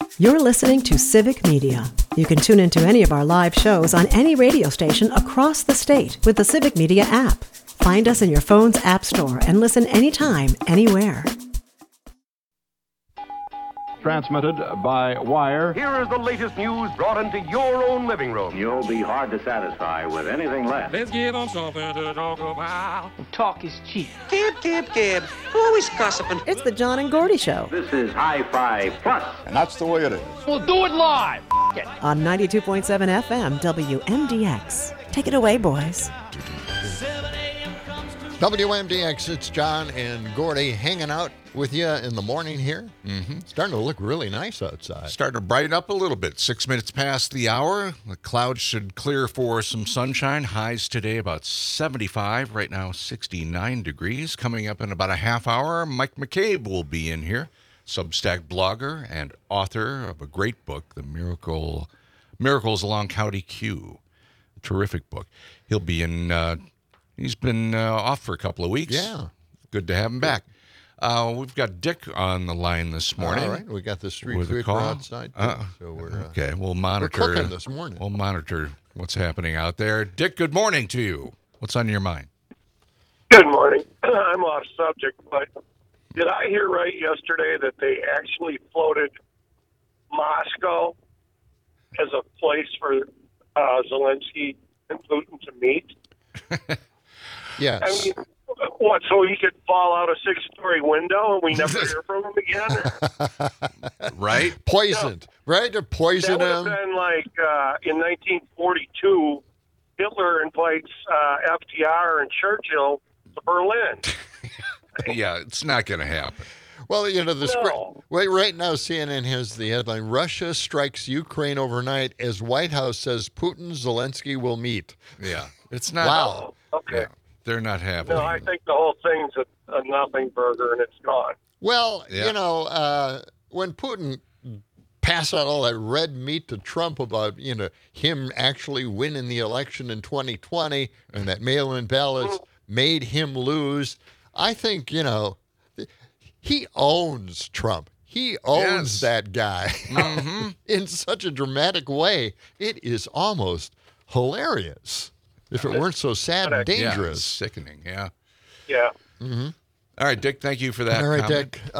You're listening to Civic Media. You can tune into any of our live shows on any radio station across the state with the Civic Media app. Find us in your phone's app store and listen anytime, anywhere. Transmitted by wire. Here is the latest news brought into your own living room. You'll be hard to satisfy with anything less. Let's give them something to talk about. Talk is cheap. Gib. Always gossiping. It's the John and Gordy Show. This is Hi-Fi Plus. And that's the way it is. We'll do it live. On 92.7 FM, WMDX. Take it away, boys. WMDX, it's John and Gordy hanging out with you in the morning here. Starting to look really nice outside. Starting to brighten up a little bit. 6 minutes past the hour. The clouds should clear for some sunshine. Highs today about 75. Right now 69 degrees. Coming up in about a half hour, Mike McCabe will be in here. Substack blogger and author of a great book, The Miracles Along County Q. A terrific book. He'll be in... He's been off for a couple of weeks. Yeah. Good to have him back. We've got Dick on the line this morning. All right. We got the street with a sweeper call outside. So we're okay. We'll monitor. We're cooking this morning. We'll monitor what's happening out there. Dick, good morning to you. What's on your mind? Good morning. I'm off subject, but did I hear right yesterday that they actually floated Moscow as a place for Zelensky and Putin to meet? Yes. I mean, what, so he could fall out a 6-story window and we never hear from him again? Right? Poisoned. No. Right? To poison that would him. have been like in 1942, Hitler invites FDR and Churchill to Berlin. Yeah, it's not going to happen. Well, you know, No. right now CNN has the headline, Russia strikes Ukraine overnight as White House says Putin, Zelensky will meet. Yeah. It's not. Wow. Okay. Yeah, they're not happening. No, I think the whole thing's a nothing burger and it's gone. Well, Yeah. you know, when Putin passed out all that red meat to Trump about, you know, him actually winning the election in 2020 and that mail-in ballots made him lose, I think, you know, he owns Trump. He owns that guy in such a dramatic way. It is almost hilarious if it weren't so sad and dangerous. Yeah, it's sickening, yeah. Yeah. Mm-hmm. All right, Dick, thank you for that. All right, comment. Dick.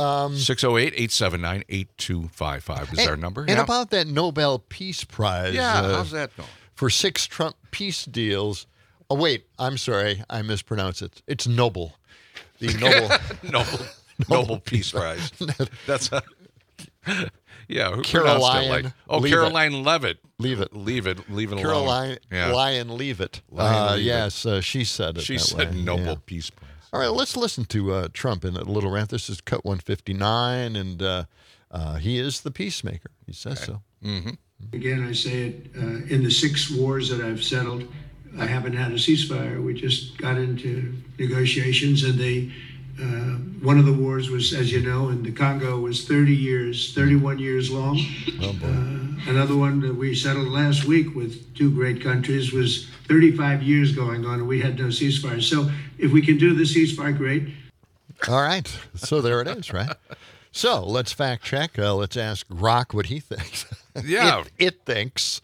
608-879-8255 is our number. And about that Nobel Peace Prize. Yeah, how's that going? For 6 Trump peace deals. Oh, wait, I'm sorry. I mispronounced it. It's Nobel. The Nobel Peace Prize. That's a... Yeah, who Caroline. It like? Oh, Leavitt. Caroline Leavitt. Leave it. Leave it alone. Caroline Yeah. Lion Leavitt. Leavitt. Yes, she said it. She that said way. Nobel Yeah. Peace Prize. All right, let's listen to Trump in a little rant. This is Cut 159, and he is the peacemaker. He says so. Mm-hmm. Again, I say it, in the 6 wars that I've settled, I haven't had a ceasefire. We just got into negotiations, and one of the wars was, as you know, in the Congo was 31 years long. Oh, boy. Another one that we settled last week with 2 great countries was 35 years going on, and we had no ceasefire. So if we can do the ceasefire, great. All right, so there it is, right? So let's fact check. Let's ask Grok what he thinks. Yeah. It thinks.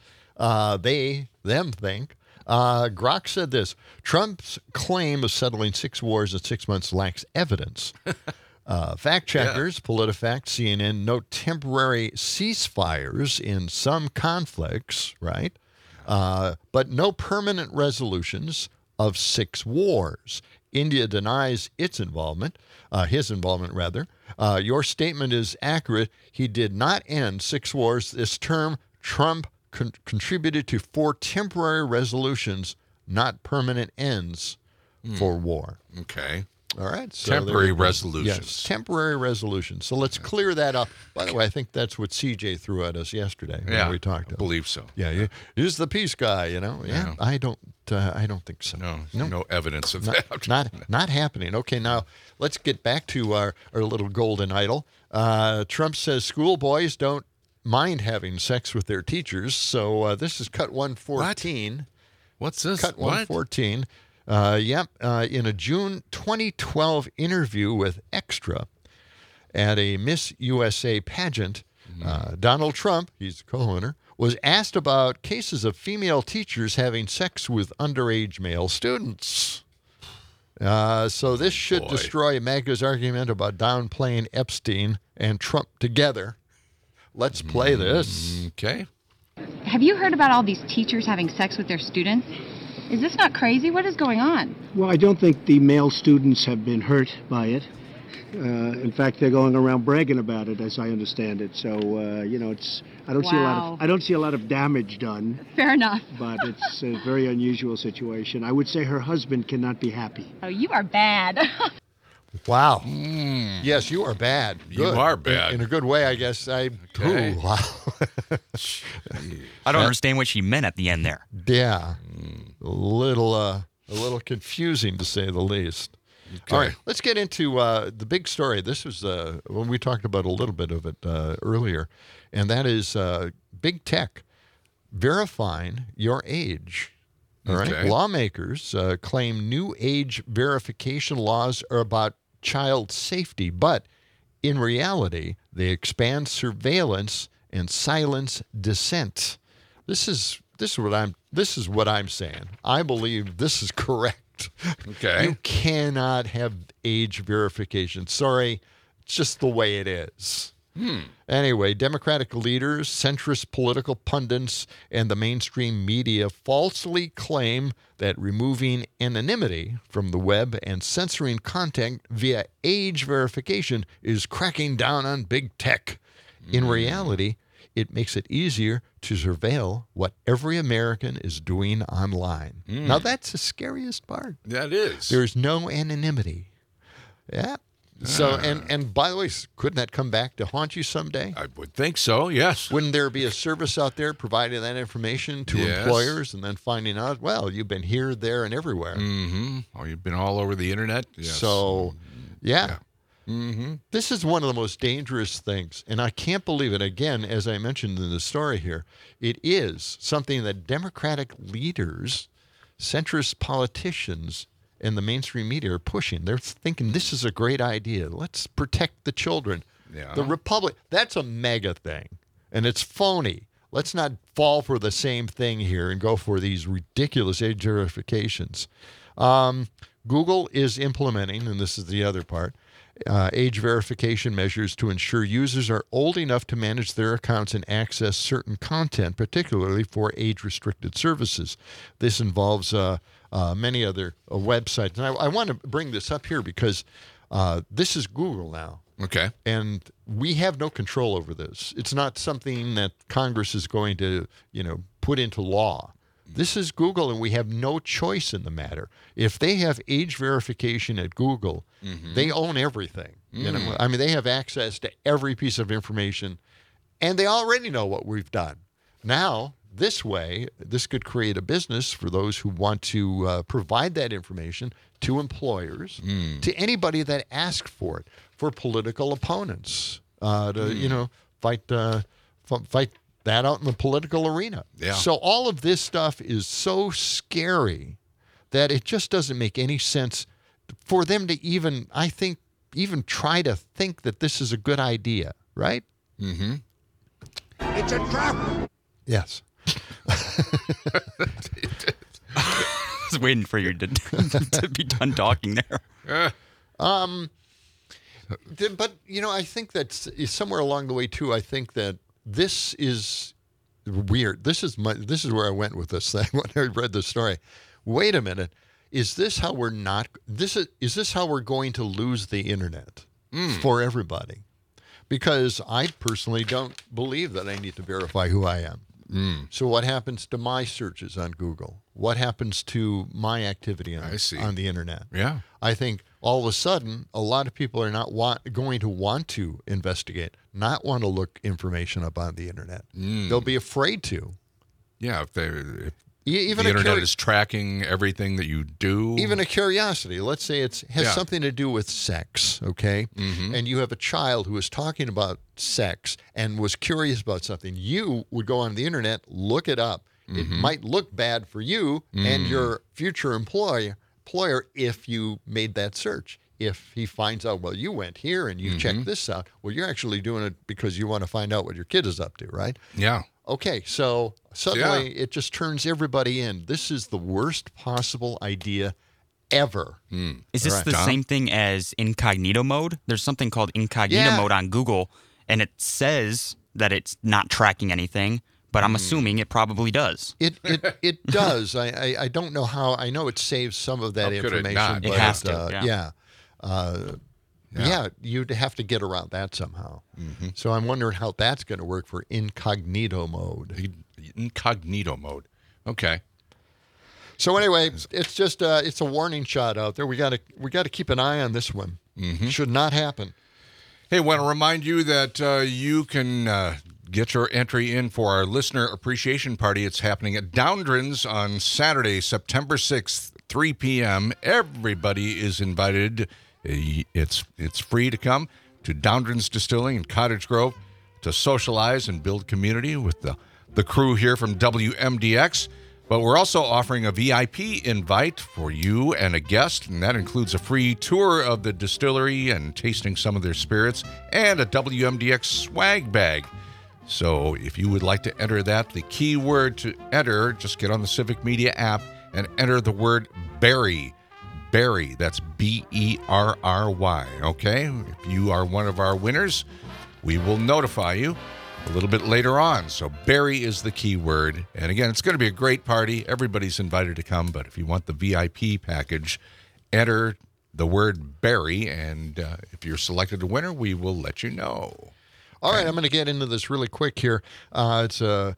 Them think. Grok said this: Trump's claim of settling 6 wars in 6 months lacks evidence. Fact checkers, PolitiFact, CNN note temporary ceasefires in some conflicts, right? But no permanent resolutions of 6 wars. India denies its involvement, his involvement rather. Your statement is accurate. He did not end 6 wars this term. Trump contributed to 4 temporary resolutions, not permanent ends for war. Okay. All right. So temporary resolutions. Yes, temporary resolutions. So let's clear that up. By the way, I think that's what CJ threw at us yesterday when we talked to him. I believe so. Yeah, he's the peace guy, you know. Yeah. I don't think so. No evidence of that. Not happening. Okay, now let's get back to our little golden idol. Trump says schoolboys don't mind having sex with their teachers. So this is Cut 114. What's this? Cut 114. In a June 2012 interview with Extra at a Miss USA pageant, Donald Trump, he's the co-owner, was asked about cases of female teachers having sex with underage male students. So this should destroy MAGA's argument about downplaying Epstein and Trump together. Let's play this. Okay. Have you heard about all these teachers having sex with their students? Is this not crazy? What is going on? Well, I don't think the male students have been hurt by it. In fact, they're going around bragging about it, as I understand it. So, it's I don't see a lot of damage done. Fair enough. But it's a very unusual situation. I would say her husband cannot be happy. Oh, you are bad. Wow. Yes, you are bad. Good. You are bad. In a good way, I guess. Okay. Ooh, wow. I don't understand what she meant at the end there. Yeah. A little confusing, to say the least. Okay. All right, let's get into the big story. This was when we talked about a little bit of it earlier, and that is big tech verifying your age. All right. Okay. Lawmakers claim new age verification laws are about child safety, but in reality, they expand surveillance and silence dissent. This is what I'm saying. I believe this is correct. Okay. You cannot have age verification. Sorry, it's just the way it is. Anyway, Democratic leaders, centrist political pundits, and the mainstream media falsely claim that removing anonymity from the web and censoring content via age verification is cracking down on big tech. In reality, it makes it easier to surveil what every American is doing online. Now, that's the scariest part. That is. There's no anonymity. Yeah. So, and by the way, couldn't that come back to haunt you someday? I would think so, yes. Wouldn't there be a service out there providing that information to employers and then finding out, well, you've been here, there, and everywhere? Mm-hmm. Oh, you've been all over the internet? Yes. So, yeah. Mm-hmm. This is one of the most dangerous things, and I can't believe it. Again, as I mentioned in the story here, it is something that Democratic leaders, centrist politicians, and the mainstream media are pushing. They're thinking this is a great idea. Let's protect the children. Yeah. The Republic, that's a mega thing, and it's phony. Let's not fall for the same thing here and go for these ridiculous age verifications. Google is implementing, and this is the other part, age verification measures to ensure users are old enough to manage their accounts and access certain content, particularly for age-restricted services. This involves many other websites. And I want to bring this up here because this is Google now. Okay. And we have no control over this. It's not something that Congress is going to, put into law. This is Google, and we have no choice in the matter. If they have age verification at Google, they own everything. I mean, they have access to every piece of information, and they already know what we've done. Now, this way, this could create a business for those who want to provide that information to employers, to anybody that asks for it, for political opponents, to fight that out in the political arena. Yeah. So all of this stuff is so scary that it just doesn't make any sense for them to even try to think that this is a good idea, right? Mm-hmm. It's a trap. Yes. I was waiting for you to be done talking there. But, I think that somewhere along the way, too, I think that this is weird. This is where I went with this thing when I read the story. Wait a minute. Is this how we're going to lose the internet for everybody? Because I personally don't believe that I need to verify who I am. So what happens to my searches on Google? What happens to my activity on the internet? Yeah. I think all of a sudden, a lot of people are not going to want to investigate, not want to look information up on the internet. They'll be afraid to. Yeah, if the internet is tracking everything that you do. Even a curiosity. Let's say it has something to do with sex, okay? And you have a child who is talking about sex and was curious about something. You would go on the internet, look it up. It might look bad for you and your future employer if you made that search. if he finds out, well, you went here and you checked this out. Well, you're actually doing it because you want to find out what your kid is up to, right? Yeah. Okay, so suddenly it just turns everybody in. This is the worst possible idea ever. Is this the same thing as incognito mode? There's something called incognito mode on Google, and it says that it's not tracking anything, but I'm assuming it probably does. It does. I don't know how. I know it saves some of that information. It has to. Yeah, you'd have to get around that somehow. So I'm wondering how that's going to work for incognito mode. Incognito mode. Okay. So anyway, it's just it's a warning shot out there. We got to keep an eye on this one. Should not happen. Hey, want to remind you that you can get your entry in for our listener appreciation party. It's happening at Doundrins on Saturday, September 6th, 3 p.m. Everybody is invited. It's free to come to Doundrins Distilling in Cottage Grove to socialize and build community with the crew here from WMDX. But we're also offering a VIP invite for you and a guest, and that includes a free tour of the distillery and tasting some of their spirits and a WMDX swag bag. So if you would like to enter that, the key word to enter, just get on the Civic Media app and enter the word Berry. Berry, that's Berry, okay? If you are one of our winners, we will notify you a little bit later on. So Berry is the key word. And again, it's going to be a great party. Everybody's invited to come, but if you want the VIP package, enter the word Berry, and if you're selected a winner, we will let you know. All right, I'm going to get into this really quick here. It's a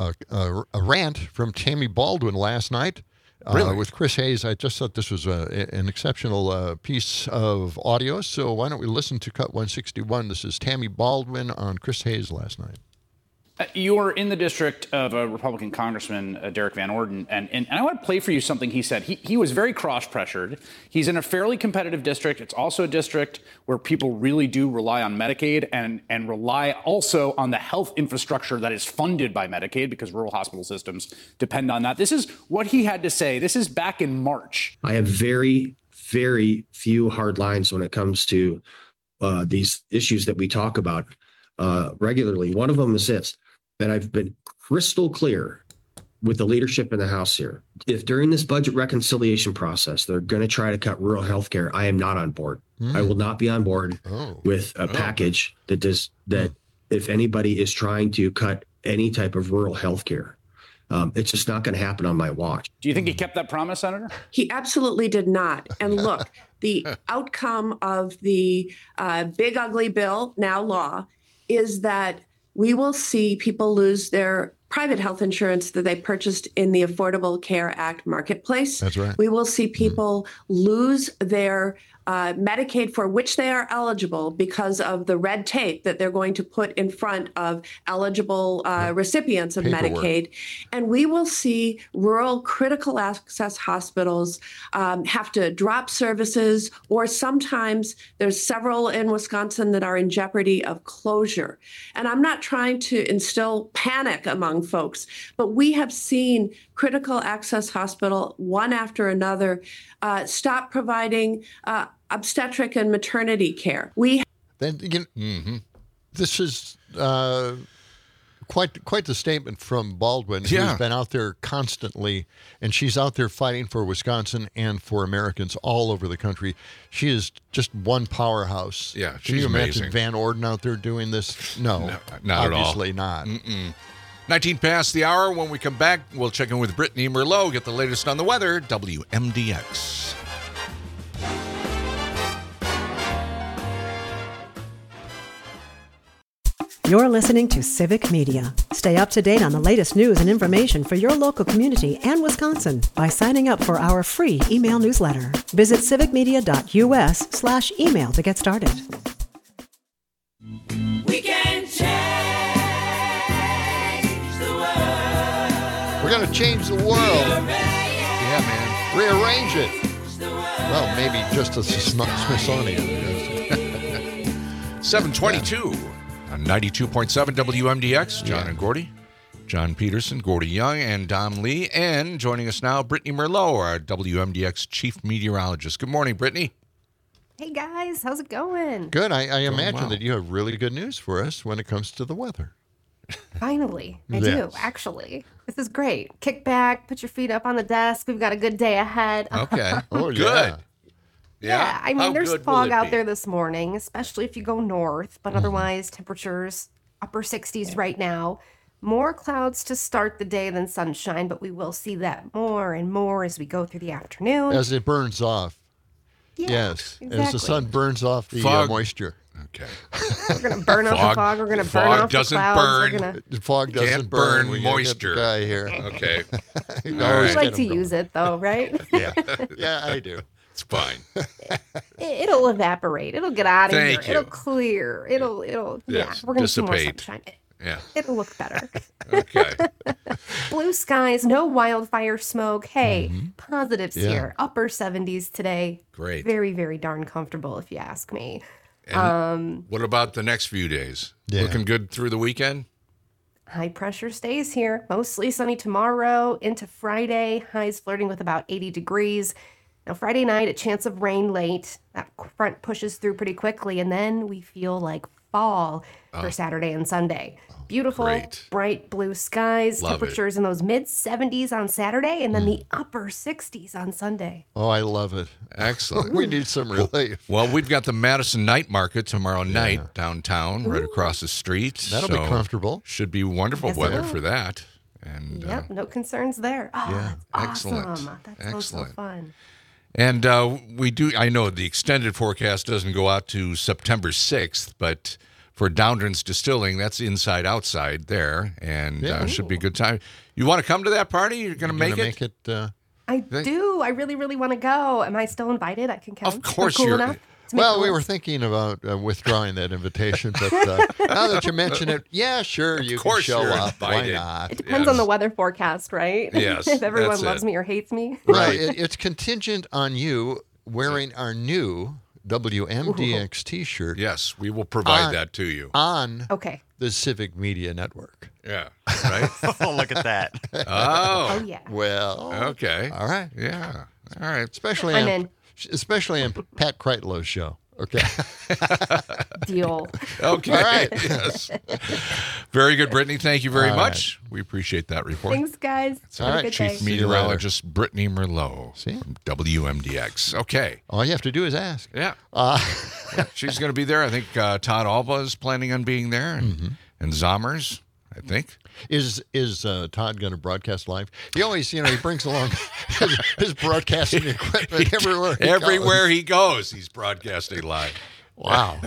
rant from Tammy Baldwin last night. Really? With Chris Hayes. I just thought this was an exceptional piece of audio, so why don't we listen to Cut 161. This is Tammy Baldwin on Chris Hayes last night. You were in the district of a Republican Congressman, Derek Van Orden, and I want to play for you something he said. He was very cross-pressured. He's in a fairly competitive district. It's also a district where people really do rely on Medicaid and rely also on the health infrastructure that is funded by Medicaid because rural hospital systems depend on that. This is what he had to say. This is back in March. I have very, very few hard lines when it comes to these issues that we talk about regularly. One of them is this. That I've been crystal clear with the leadership in the House here. If during this budget reconciliation process, they're going to try to cut rural health care, I am not on board. I will not be on board with a package that if anybody is trying to cut any type of rural health care. It's just not going to happen on my watch. Do you think he kept that promise, Senator? He absolutely did not. And look, the outcome of the big ugly bill, now law, is that we will see people lose their private health insurance that they purchased in the Affordable Care Act marketplace. That's right. We will see people lose their Medicaid for which they are eligible because of the red tape that they're going to put in front of eligible recipients of Medicaid. And we will see rural critical access hospitals have to drop services, or sometimes there's several in Wisconsin that are in jeopardy of closure. And I'm not trying to instill panic among folks, but we have seen critical access hospital, one after another, stop providing obstetric and maternity care. This is quite the statement from Baldwin, who's been out there constantly, and she's out there fighting for Wisconsin and for Americans all over the country. She is just one powerhouse. Yeah, Can you imagine amazing. Van Orden out there doing this? No, not at all. Obviously not. 19 past the hour. When we come back, we'll check in with Brittany Merlot, get the latest on the weather, WMDX. You're listening to Civic Media. Stay up to date on the latest news and information for your local community and Wisconsin by signing up for our free email newsletter. Visit civicmedia.us/email to get started. We can change the world. We're going to change the world. Yeah, man. Rearrange it. Well, maybe just the Smithsonian. 722 on 92.7 WMDX. John and Gordy. John Peterson, Gordy Young, and Dom Lee. And joining us now, Brittany Merlot, our WMDX chief meteorologist. Good morning, Brittany. Hey guys, how's it going? Good. I imagine that you have really good news for us when it comes to the weather. Finally, I Yes. do, actually. This is great. Kick back, put your feet up on the desk. We've got a good day ahead. Okay. Oh, Good. Yeah, I mean, How there's good will fog it out be? there this morning, especially if you go north, but otherwise, temperatures upper 60s right now. More clouds to start the day than sunshine, but we will see that more and more as we go through the afternoon. As it burns off. Yeah, Yes. As exactly. the sun burns off the Fog. moisture. Okay. We're going to burn off the fog. We're going to burn Fog off the doesn't clouds. burn. We're gonna... The fog doesn't Can't burn. burn We gotta get moisture. the guy here. Okay. You All always I right. like get to him going. use it, though, right? Yeah. Yeah, I do. It's fine. It'll evaporate. It'll get out of Thank here. you. It'll clear. It'll yeah. Yes, We're going to see more dissipate. sunshine. Yeah. It'll look better. Okay. Blue skies, no wildfire smoke. Hey, positives Yeah. here. Upper 70s today. Great. Very, very darn comfortable, if you ask me. And what about the next few days? Yeah. Looking good through the weekend? High pressure stays here. Mostly sunny tomorrow into Friday. Highs flirting with about 80 degrees. Now, Friday night, a chance of rain late. That front pushes through pretty quickly, and then we feel like fall for Saturday and Sunday. Beautiful, great. bright blue skies. Love it. Temperatures in those mid 70s on Saturday, and then the upper 60s on Sunday. Oh, I love it. Excellent. We need some relief. Well, we've got the Madison Night Market tomorrow night downtown, right across the street. That'll be So comfortable. Should be wonderful Yes, it weather will. for that. And Yep, no concerns there. Oh, yeah, that's excellent. awesome. That's so Excellent. fun. And we do, I know the extended forecast doesn't go out to September 6th, but for Downrins Distilling, that's inside outside there, and Yeah. should be a good time. You want to come to that party? You're going to make it? I do. I really, really want to go. Am I still invited? I can come. Of course I'm cool you're- enough to make Well, the we were list? thinking about withdrawing that invitation, but now that you mention it, yeah, sure, you can course show you're up. Why invited. not? It depends on the weather forecast, right? Yes, if everyone that's loves it. me or hates me. Right. It's contingent on you wearing our new WMDX T-shirt. Yes, we will provide on- that to you. On Okay. the Civic Media Network. Yeah, right? Oh, look at that. Oh, Oh, yeah. Well, okay. all right. Yeah, all right. Especially I'm on, in. especially on Pat Kreitlow's show. Okay. Deal. Okay. All right. Yes. Very good, Brittany. Thank you very All much. We appreciate that report. Thanks, guys. All Have right, a good Chief day. you Meteorologist Brittany Merlot See? from WMDX. Okay. All you have to do is ask. Yeah. Yeah, she's going to be there. I think Todd Alba is planning on being there, and Zommers, I think. Is Todd going to broadcast live? He always, he brings along his broadcasting equipment everywhere. Everywhere he goes, he's broadcasting live. Wow.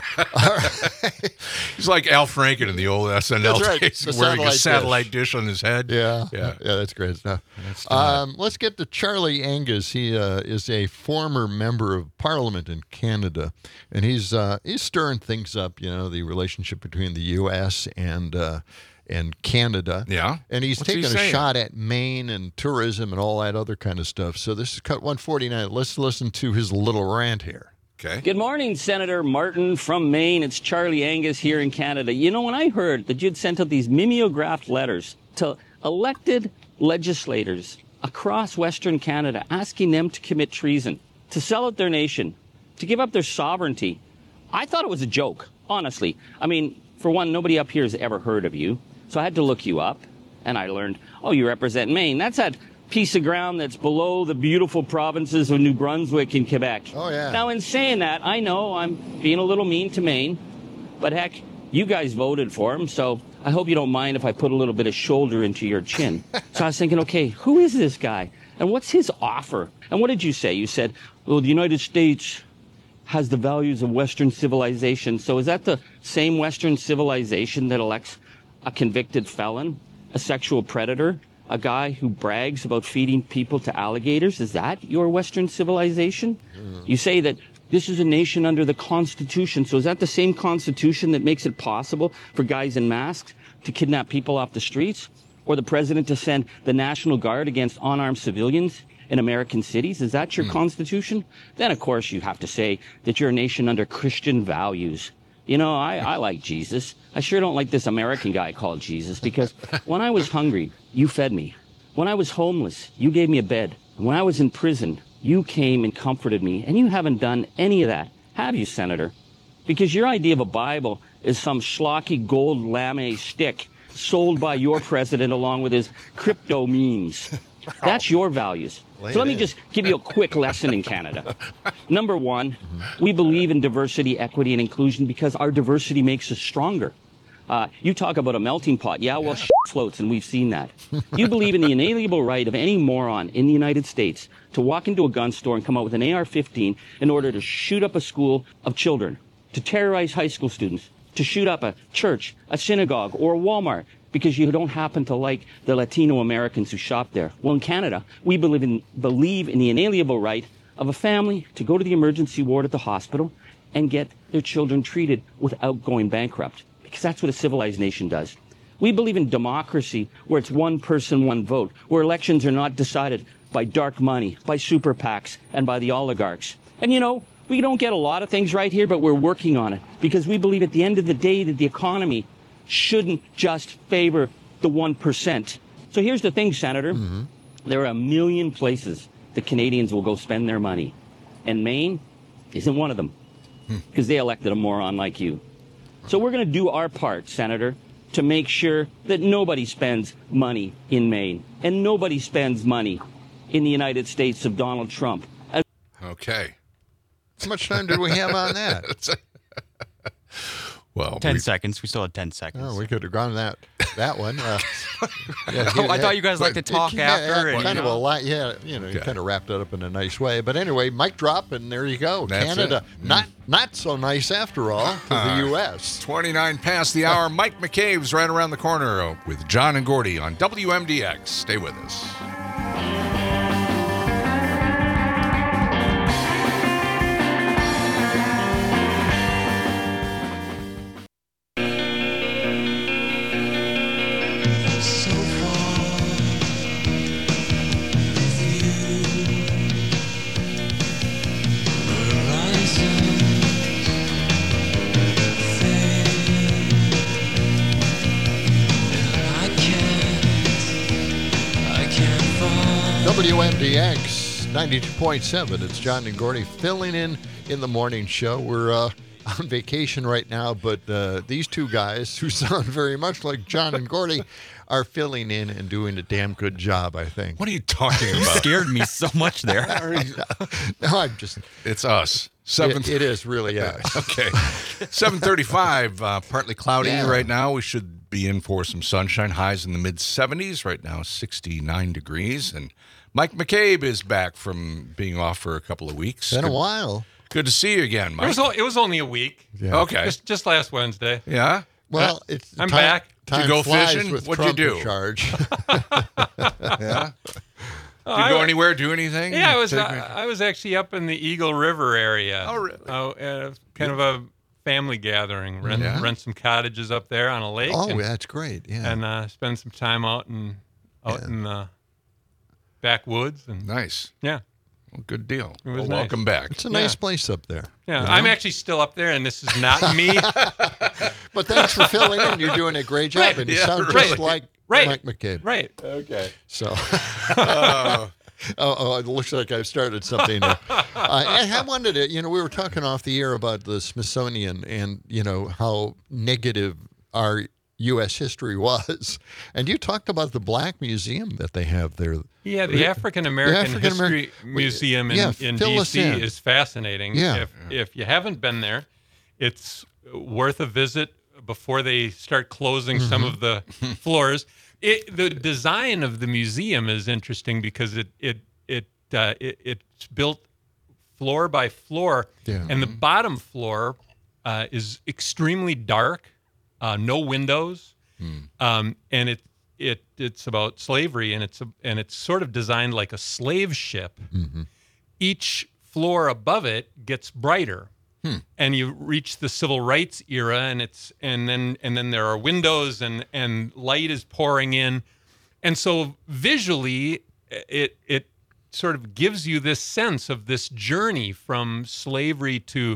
He's like Al Franken in the old SNL That's right. days, The wearing a satellite satellite dish on his head. Yeah. Yeah. Yeah, that's great stuff. That's Todd. Let's get to Charlie Angus. He is a former member of Parliament in Canada, and he's stirring things up. The relationship between the U.S. and Canada. Yeah. And he's What's he taking a saying? shot at Maine and tourism and all that other kind of stuff. So this is Cut 149. Let's listen to his little rant here. Okay. Good morning, Senator Martin from Maine. It's Charlie Angus here in Canada. When I heard that you'd sent out these mimeographed letters to elected legislators across Western Canada asking them to commit treason, to sell out their nation, to give up their sovereignty, I thought it was a joke, honestly. I mean, for one, nobody up here has ever heard of you. So I had to look you up, and I learned, you represent Maine. That's that piece of ground that's below the beautiful provinces of New Brunswick and Quebec. Oh, yeah. Now, in saying that, I know I'm being a little mean to Maine, but heck, you guys voted for him, so I hope you don't mind if I put a little bit of shoulder into your chin. So I was thinking, okay, who is this guy? And what's his offer? And what did you say? You said, well, the United States has the values of Western civilization. So is that the same Western civilization that elects a convicted felon, a sexual predator, a guy who brags about feeding people to alligators? Is that your Western civilization? You say that this is a nation under the Constitution. So is that the same Constitution that makes it possible for guys in masks to kidnap people off the streets? Or the president to send the National Guard against unarmed civilians in American cities? Is that your Constitution? Then, of course, you have to say that you're a nation under Christian values. I like Jesus. I sure don't like this American guy called Jesus, because when I was hungry, you fed me. When I was homeless, you gave me a bed. And when I was in prison, you came and comforted me, and you haven't done any of that have you, Senator? Because your idea of a Bible is some schlocky gold lame stick sold by your president along with his crypto memes. That's your values. So let me just give you a quick lesson in Canada. Number one, we believe in diversity, equity, and inclusion because our diversity makes us stronger. You talk about a melting pot. Yeah, well, shit floats, and we've seen that. You believe in the inalienable right of any moron in the United States to walk into a gun store and come out with an AR-15 in order to shoot up a school of children, to terrorize high school students, to shoot up a church, a synagogue, or a Walmart because you don't happen to like the Latino Americans who shop there. Well, in Canada, we believe in the inalienable right of a family to go to the emergency ward at the hospital and get their children treated without going bankrupt, because that's what a civilized nation does. We believe in democracy, where it's one person, one vote, where elections are not decided by dark money, by super PACs, and by the oligarchs. And you know, we don't get a lot of things right here, but we're working on it, because we believe at the end of the day that the economy shouldn't just favor the 1%. So here's the thing, Senator. There are a million places that Canadians will go spend their money, and Maine isn't one of them, because they elected a moron like you. So we're going to do our part, Senator, to make sure that nobody spends money in Maine and nobody spends money in the United States of Donald Trump. Okay. How much time did we have on that? Well, 10 seconds. We still had 10 seconds. Oh, we could have gone that one. I thought you guys like to talk after. And, kind of a lot. Yeah, you know, you kind of wrapped it up in a nice way. But anyway, mic drop, and there you go. That's Canada, it. not so nice after all to the U.S. 29 past the hour. Mike McCabe's right around the corner with John and Gordy on WMDX. Stay with us. WMDX 92.7. It's John and Gordy filling in the morning show. We're on vacation right now, but these two guys, who sound very much like John and Gordy, are filling in and doing a damn good job, I think. What are you talking about? You scared me so much there. No, I'm just... It's us. It is really us. Okay. 7:35, partly cloudy right now. We should be in for some sunshine. Highs in the mid-70s. Right now, 69 degrees. And Mike McCabe is back from being off for a couple of weeks. Been a while. Good to see you again, Mike. It was only a week. Yeah. Okay. Just last Wednesday. Yeah? Well, I'm back. Time to go flies fishing? with What'd you Trump do? in charge. Yeah? Did you go anywhere, do anything? Yeah, I was actually up in the Eagle River area. Oh, really? Kind of a family gathering. Rent some cottages up there on a lake. Oh, that's great. Yeah. And spend some time out in the backwoods. And nice. Yeah. Well, good deal. It was well, nice. welcome back. It's a nice place up there. Yeah, you know? I'm actually still up there, and this is not me. But thanks for filling in. You're doing a great job, and you sound just like Mike McCabe. Right. Okay. So, it looks like I've started something. I wanted to, we were talking off the air about the Smithsonian and, how negative our U.S. history was. And you talked about the Black Museum that they have there. Yeah, the African American History Museum in D.C. is fascinating. Yeah. If you haven't been there, it's worth a visit before they start closing some of the floors. The design of the museum is interesting because it's built floor by floor, and the bottom floor is extremely dark, no windows, and it's about slavery, and it's sort of designed like a slave ship. Each floor above it gets brighter. And you reach the civil rights era, and then there are windows and light is pouring in, and so visually it sort of gives you this sense of this journey from slavery to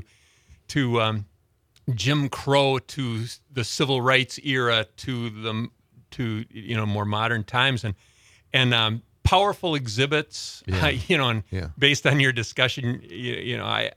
Jim Crow to the civil rights era to more modern times, and powerful exhibits. Based on your discussion,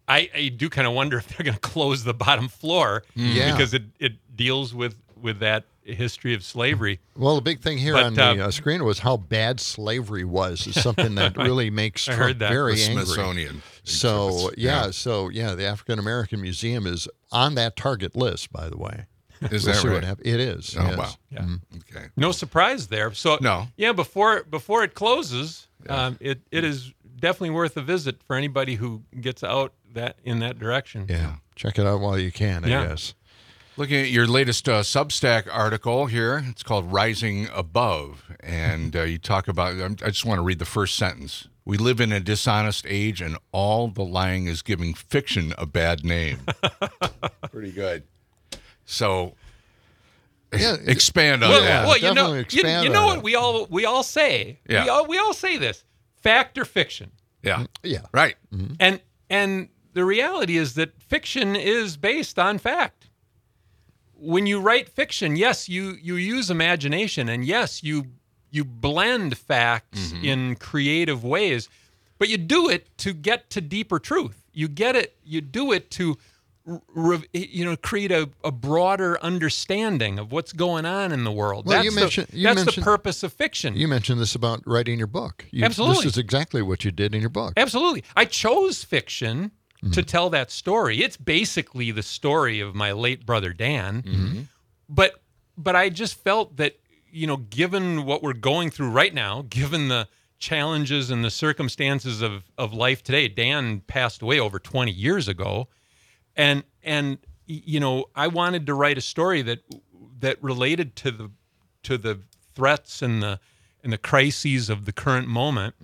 I do kind of wonder if they're going to close the bottom floor because it deals with that history of slavery. Well, the big thing here on the screen was how bad slavery was. Is something that really makes Trump very angry. Smithsonian. So the African American Museum is on that target list, by the way. Is that right? It is. Oh, yes. wow. Yeah. Okay. No surprise there. So before it closes, it is definitely worth a visit for anybody who gets out in that direction. Yeah. Check it out while you can, I guess. Looking at your latest Substack article here, it's called Rising Above. And you talk about, I just want to read the first sentence. We live in a dishonest age, and all the lying is giving fiction a bad name. Pretty good. So, expand on that. Well, you know what we all say. Yeah. We all say this: fact or fiction. Yeah. Yeah. Right. Mm-hmm. And the reality is that fiction is based on fact. When you write fiction, yes, you use imagination, and yes, you blend facts in creative ways, but you do it to get to deeper truth. You do it to create a broader understanding of what's going on in the world. Well, that's the purpose of fiction. You mentioned this about writing your book. Absolutely. This is exactly what you did in your book. Absolutely. I chose fiction to tell that story. It's basically the story of my late brother Dan. But I just felt that, given what we're going through right now, given the challenges and the circumstances of life today, Dan passed away over 20 years ago. And I wanted to write a story that related to the threats and the crises of the current moment.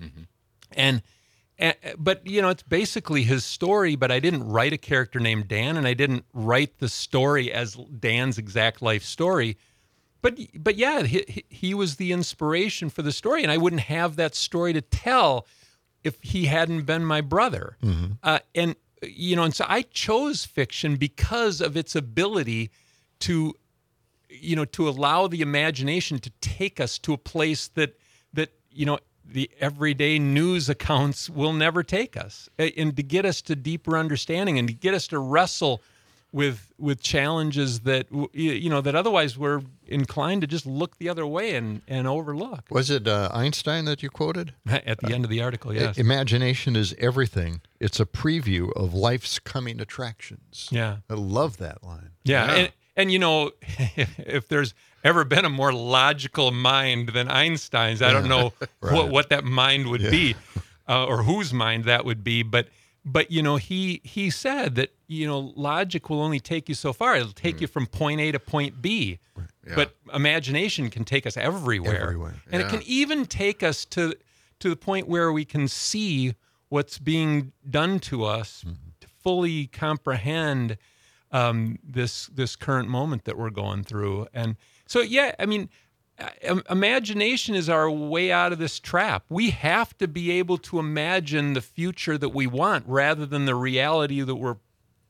But it's basically his story, but I didn't write a character named Dan, and I didn't write the story as Dan's exact life story. But yeah, he was the inspiration for the story, and I wouldn't have that story to tell if he hadn't been my brother. And so I chose fiction because of its ability to allow the imagination to take us to a place that the everyday news accounts will never take us, and to get us to deeper understanding and to get us to wrestle with challenges that that otherwise we're inclined to just look the other way and overlook. Was it Einstein that you quoted? At the end of the article, yes. Imagination is everything. It's a preview of life's coming attractions. Yeah. I love that line. Yeah. And if there's ever been a more logical mind than Einstein's, I don't know what that mind would be, or whose mind that would be. But he said that logic will only take you so far. It'll take you from point A to point B, but imagination can take us everywhere. And it can even take us to the point where we can see what's being done to us, to fully comprehend this current moment that we're going through. And so, imagination is our way out of this trap. We have to be able to imagine the future that we want rather than the reality that we're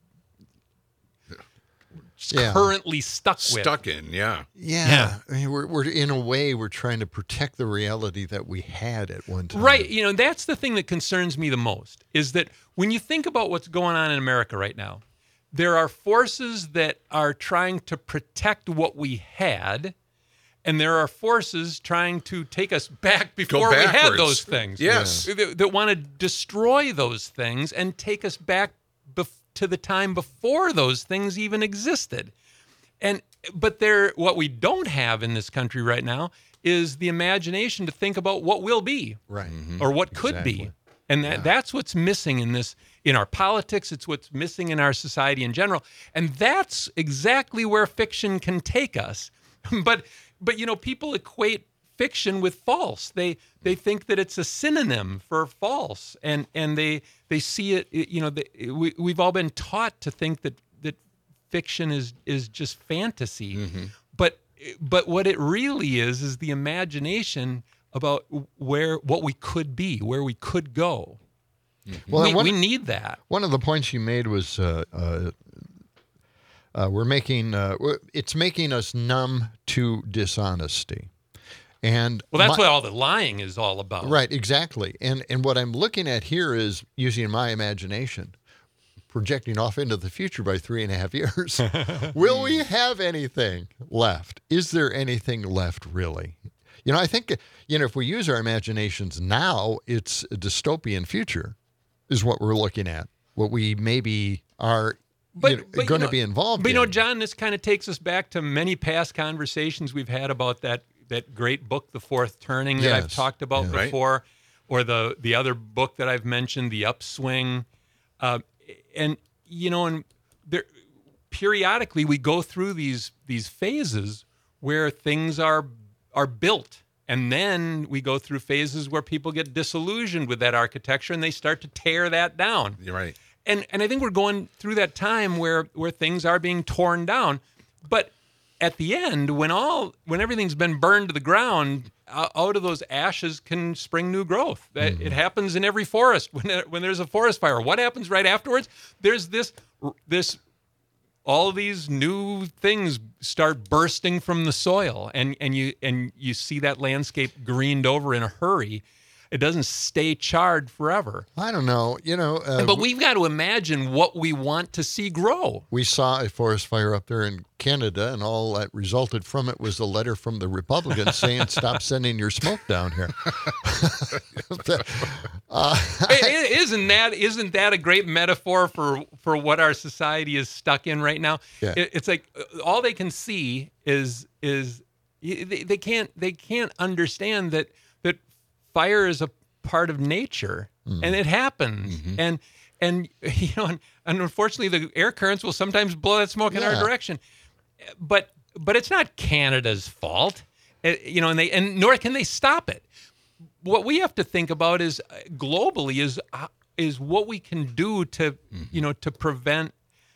currently stuck with. Stuck in, Yeah. I mean, we're in a way, we're trying to protect the reality that we had at one time. Right. That's the thing that concerns me the most, is that when you think about what's going on in America right now, there are forces that are trying to protect what we had, and there are forces trying to take us back before we had those things. Yes. That want to destroy those things and take us back to the time before those things even existed. But what we don't have in this country right now is the imagination to think about what will be. Right. Or what could be. And that's what's missing in our politics. It's what's missing in our society in general. And that's exactly where fiction can take us. But people equate fiction with false. They think that it's a synonym for false, and they see it. We've all been taught to think that fiction is just fantasy. But what it really is the imagination about what we could be, where we could go. Well, we need that. One of the points you made was it's making us numb to dishonesty. And that's what all the lying is all about. Right, exactly. And what I'm looking at here is, using my imagination, projecting off into the future by 3.5 years. Will we have anything left? Is there anything left, really? I think, if we use our imaginations now, it's a dystopian future is what we're looking at, what we maybe are going to be involved in. But, John, this kind of takes us back to many past conversations we've had about that great book, The Fourth Turning, that I've talked about before, or the other book that I've mentioned, The Upswing. And there, periodically we go through these phases where things are built. And then we go through phases where people get disillusioned with that architecture and they start to tear that down. You're right. And I think we're going through that time where things are being torn down. But at the end, when everything's been burned to the ground, out of those ashes can spring new growth. It happens in every forest. When there's a forest fire, what happens right afterwards? There's this all these new things start bursting from the soil, and you see that landscape greened over in a hurry. It doesn't stay charred forever. I don't know, but we've got to imagine what we want to see grow. We saw a forest fire up there in Canada, and all that resulted from it was a letter from the Republicans saying, "Stop sending your smoke down here." Isn't that a great metaphor for what our society is stuck in right now? Yeah. It's like all they can see is they can't understand that fire is a part of nature, and it happens. And unfortunately, the air currents will sometimes blow that smoke in our direction. But it's not Canada's fault, and nor can they stop it. What we have to think about is globally is what we can do to to prevent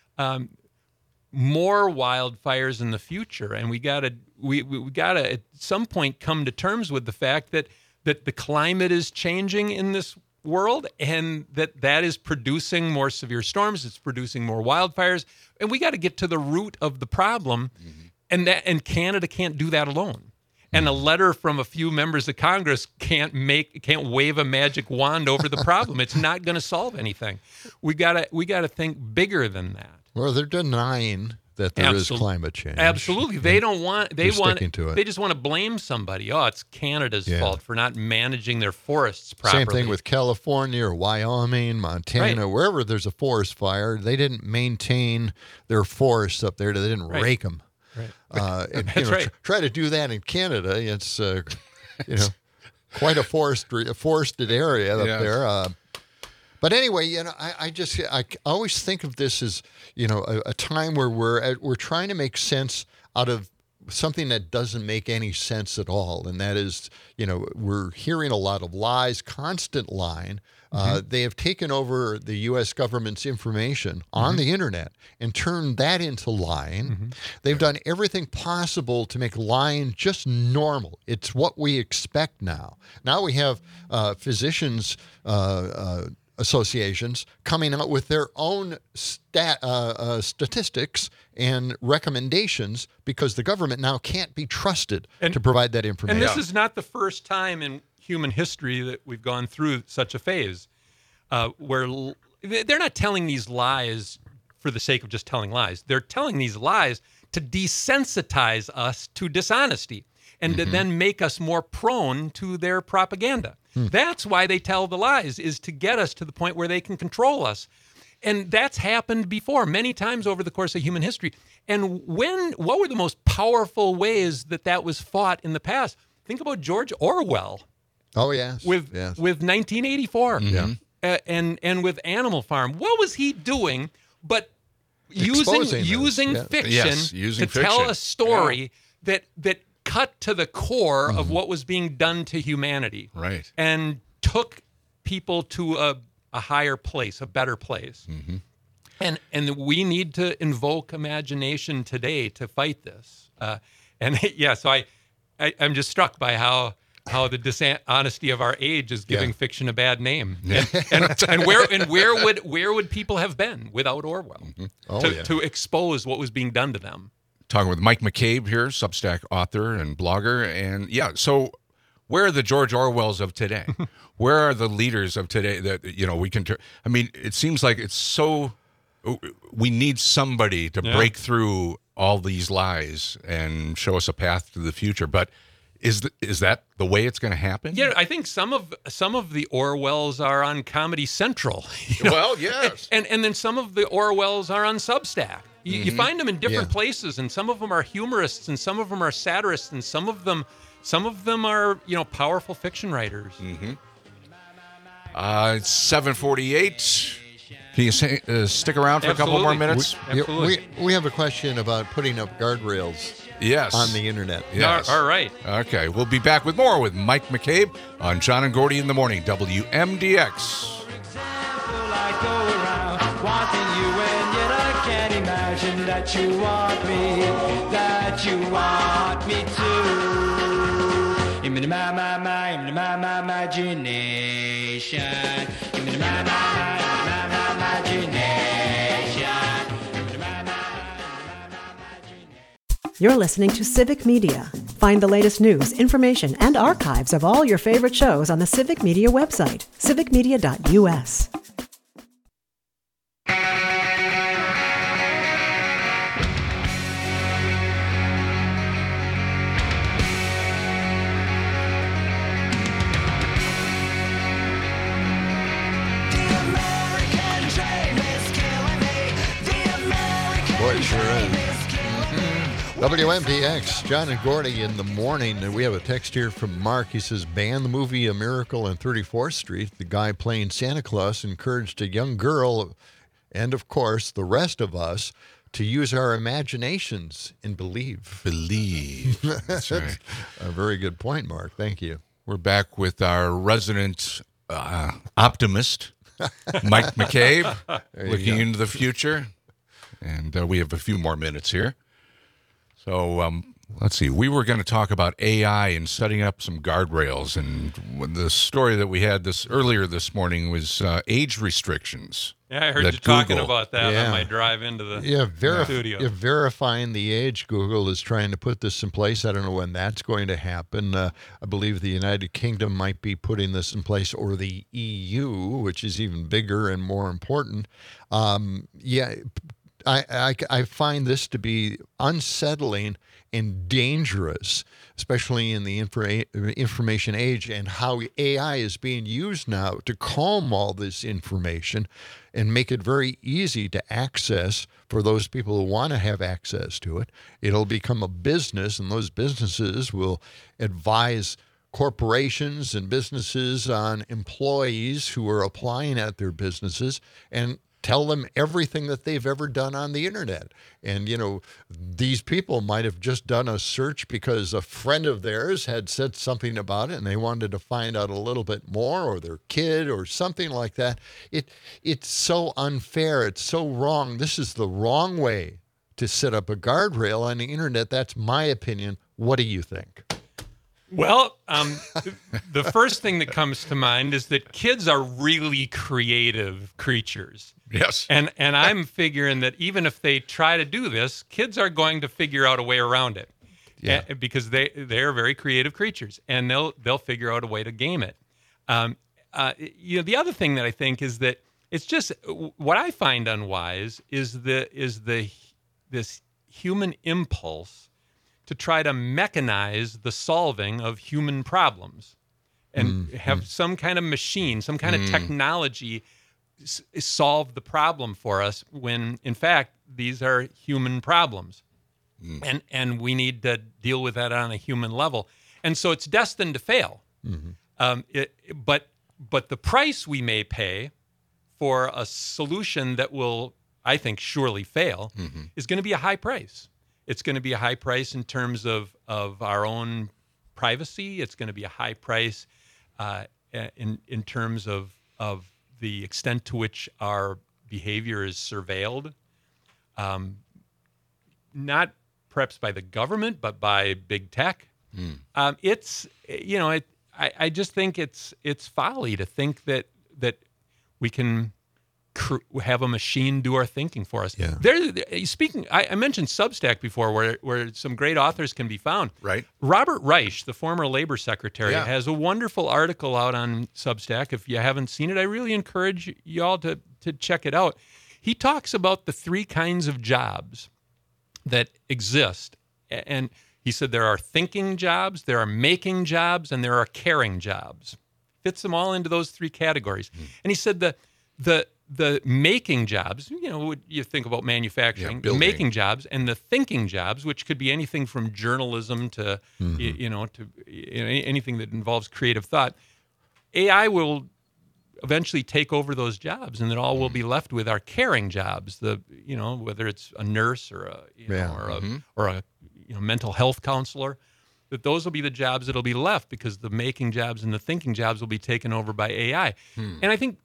more wildfires in the future. And we gotta at some point come to terms with the fact that the climate is changing in this world, and that is producing more severe storms. It's producing more wildfires, and we got to get to the root of the problem. And Canada can't do that alone. And a letter from a few members of Congress can't wave a magic wand over the problem. It's not going to solve anything. We gotta think bigger than that. Well, they're denying that there is climate change. Absolutely. They don't want, they just want to blame somebody. Oh, it's Canada's fault for not managing their forests properly. Same thing with California or Wyoming, Montana, wherever there's a forest fire, they didn't maintain their forests up there. They didn't rake them. Right. Try to do that in Canada. It's, quite a forested area up there. But anyway, I always think of this as, a time where we're trying to make sense out of something that doesn't make any sense at all. And that is, we're hearing a lot of lies, constant lying. They have taken over the U.S. government's information on the internet and turned that into lying. They've done everything possible to make lying just normal. It's what we expect now. Now we have physicians associations coming out with their own statistics and recommendations because the government now can't be trusted to provide that information. And this is not the first time in human history that we've gone through such a phase where they're not telling these lies for the sake of just telling lies. They're telling these lies to desensitize us to dishonesty and to then make us more prone to their propaganda. That's why they tell the lies, is to get us to the point where they can control us. And that's happened before, many times over the course of human history. And what were the most powerful ways that was fought in the past? Think about George Orwell. Oh, yes. With 1984. And with Animal Farm. What was he doing but using fiction to tell a story that cut to the core of what was being done to humanity. Right. And took people to a higher place, a better place. And we need to invoke imagination today to fight this. So I'm just struck by how the dishonesty of our age is giving fiction a bad name. And where would people have been without Orwell to expose what was being done to them? Talking with Mike McCabe here, Substack author and blogger. And so where are the George Orwells of today? Where are the leaders of today that, we can, it seems like it's so we need somebody to break through all these lies and show us a path to the future. But is that the way it's going to happen? Yeah, I think some of the Orwells are on Comedy Central. Well, yes. And then some of the Orwells are on Substack. You find them in different places, and some of them are humorists, and some of them are satirists, and some of them are powerful fiction writers. It's 7:48. Can you stick around for a couple more minutes? We have a question about putting up guardrails. Yes. On the internet. Yes. All right. Okay. We'll be back with more with Mike McCabe on John and Gordy in the Morning, WMDX. That you want me to. In my imagination. In my imagination. You're listening to Civic Media. Find the latest news, information, and archives of all your favorite shows on the Civic Media website, civicmedia.us. Boy, it sure is. WMDX, John and Gordy in the morning. And we have a text here from Mark. He says, ban the movie A Miracle on 34th Street. The guy playing Santa Claus encouraged a young girl, and of course, the rest of us, to use our imaginations and believe. Believe. That's right. A very good point, Mark. Thank you. We're back with our resident optimist, Mike McCabe, looking into the future. And we have a few more minutes here. So let's see. We were going to talk about AI and setting up some guardrails. And the story that we had earlier this morning was age restrictions. Yeah, I heard you talking about that on my drive into the studio. Verifying the age. Google is trying to put this in place. I don't know when that's going to happen. I believe the United Kingdom might be putting this in place, or the EU, which is even bigger and more important. I find this to be unsettling and dangerous, especially in the information age, and how AI is being used now to comb all this information and make it very easy to access for those people who want to have access to it. It'll become a business, and those businesses will advise corporations and businesses on employees who are applying at their businesses and tell them everything that they've ever done on the internet. And, these people might have just done a search because a friend of theirs had said something about it and they wanted to find out a little bit more, or their kid or something like that. It's so unfair. It's so wrong. This is the wrong way to set up a guardrail on the internet. That's my opinion. What do you think? Well, the first thing that comes to mind is that kids are really creative creatures. Yes. And I'm figuring that even if they try to do this, kids are going to figure out a way around it. Yeah. Because they are very creative creatures, and they'll figure out a way to game it. The other thing that I think is that it's just what I find unwise is this human impulse to try to mechanize the solving of human problems and have some kind of machine, some kind of technology solve the problem for us, when in fact these are human problems. And we need to deal with that on a human level. And so it's destined to fail. But the price we may pay for a solution that will, I think, surely fail is going to be a high price. It's going to be a high price in terms of our own privacy. It's going to be a high price in terms of the extent to which our behavior is surveilled, not perhaps by the government, but by big tech. I just think it's folly to think that we can have a machine do our thinking for us. Yeah. I mentioned Substack before, where some great authors can be found. Right. Robert Reich, the former labor secretary, has a wonderful article out on Substack. If you haven't seen it, I really encourage you all to check it out. he talks about the three kinds of jobs that exist. And he said there are thinking jobs, there are making jobs, and there are caring jobs. Fits them all into those three categories. And he said the making jobs, you think about manufacturing, the making jobs and the thinking jobs, which could be anything from journalism to, anything that involves creative thought. AI will eventually take over those jobs, and then all we'll be left with are caring jobs. Whether it's a nurse or a mental health counselor, that those will be the jobs that'll be left because the making jobs and the thinking jobs will be taken over by AI. And I think,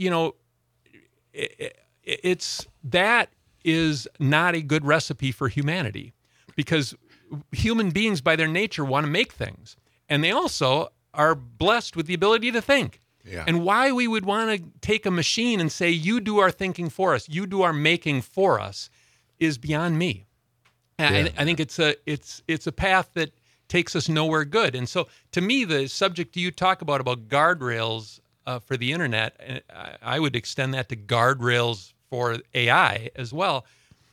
that is not a good recipe for humanity, because human beings by their nature want to make things, and they also are blessed with the ability to think. Yeah. And why we would want to take a machine and say, you do our thinking for us, you do our making for us, is beyond me. And I think it's a path that takes us nowhere good. And so to me, the subject you talk about guardrails for the internet, I would extend that to guardrails for AI as well.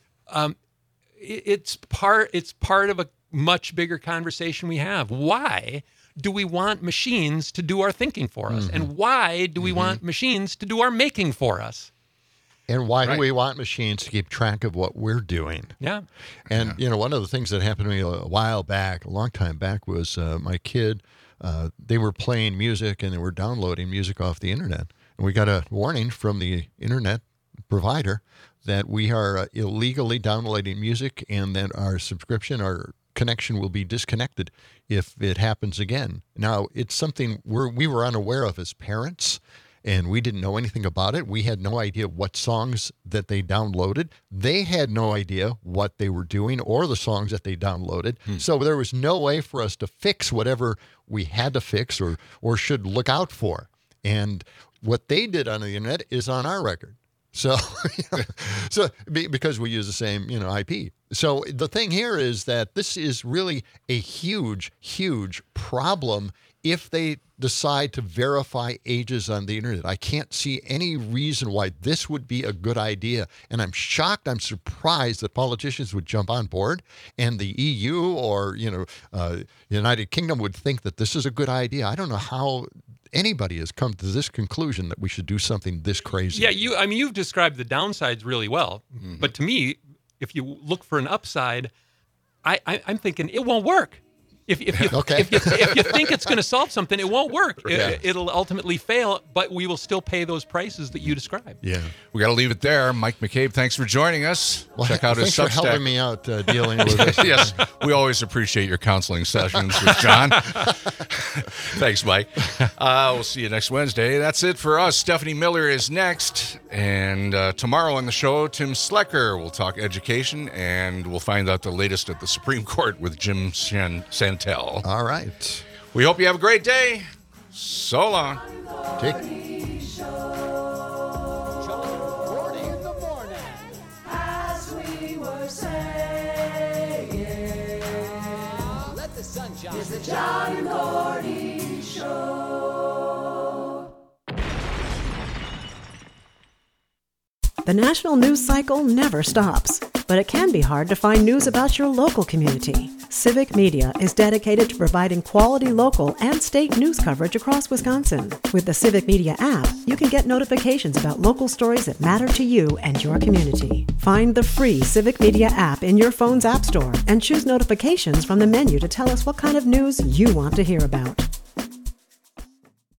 It's part of a much bigger conversation we have. Why do we want machines to do our thinking for us? And why do we want machines to do our making for us? And why do we want machines to keep track of what we're doing? Yeah. And, one of the things that happened to me a long time back, was my kid, they were playing music and they were downloading music off the internet. And we got a warning from the internet provider that we are illegally downloading music, and that our connection will be disconnected if it happens again. Now, it's something we were unaware of as parents, and we didn't know anything about it. We had no idea what songs that they downloaded. They had no idea what they were doing or the songs that they downloaded. So there was no way for us to fix whatever we had to fix or should look out for. And what they did on the internet is on our record. So, because we use the same, IP. So the thing here is that this is really a huge, huge problem if they decide to verify ages on the internet. I can't see any reason why this would be a good idea. And I'm surprised that politicians would jump on board, and the EU or, United Kingdom would think that this is a good idea. I don't know how anybody has come to this conclusion that we should do something this crazy. Yeah, you've described the downsides really well. But to me, if you look for an upside, I'm thinking it won't work. If you think it's going to solve something, it won't work. It'll ultimately fail, but we will still pay those prices that you described. Yeah. We got to leave it there. Mike McCabe, thanks for joining us. Well, check out his Substack. Thanks for helping me out dealing with this. Yes, we always appreciate your counseling sessions with John. Thanks, Mike. We'll see you next Wednesday. That's it for us. Stephanie Miller is next. And tomorrow on the show, Tim Slecker will talk education, and we'll find out the latest at the Supreme Court with Jim Santel. All right. We hope you have a great day. So long. It's the John and Gordy Show. The national news cycle never stops, but it can be hard to find news about your local community. Civic Media is dedicated to providing quality local and state news coverage across Wisconsin. With the Civic Media app, you can get notifications about local stories that matter to you and your community. Find the free Civic Media app in your phone's app store and choose notifications from the menu to tell us what kind of news you want to hear about.